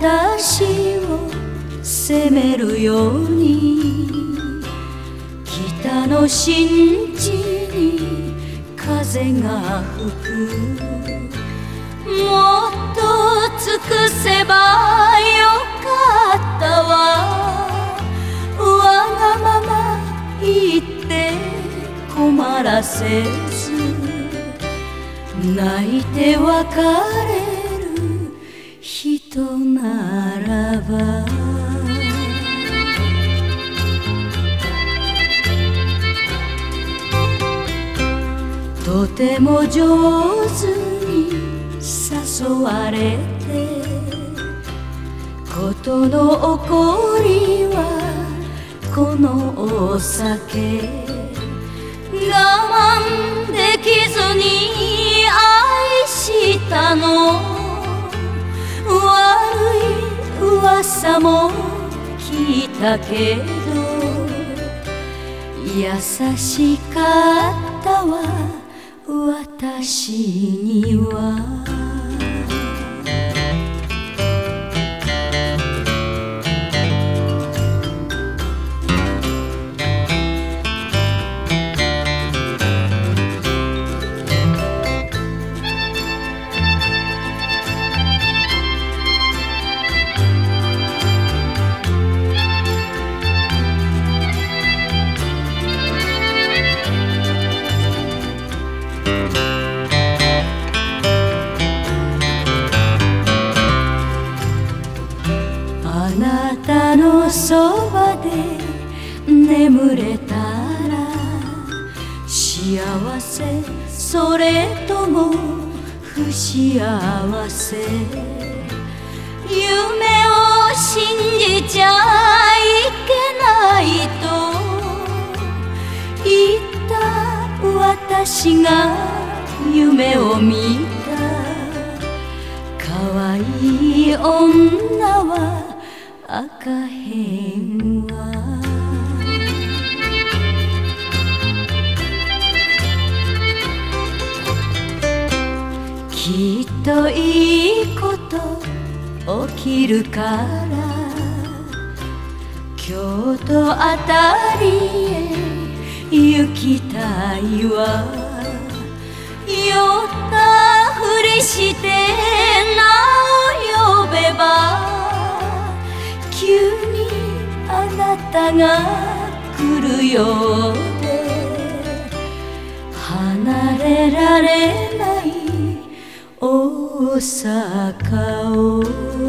私を責めるように北の新地に風が吹く。もっと尽くせばよかったわ。わがまま言って困らせず泣いて別れる人ならば。とても上手に誘われて事の起こりはこのお酒。我慢できずに愛したの。悪い噂も聞いたけど優しかったわ私には。あなたのそばで眠れたら幸せ、それとも不幸せ。夢を信じちゃいけないと言った私が夢を見た。可愛い女は赤へんはきっといいこと起きるから京都あたりへ行きたいわ。酔ったふりして名を呼べば急にあなたが来るようで離れられない大阪を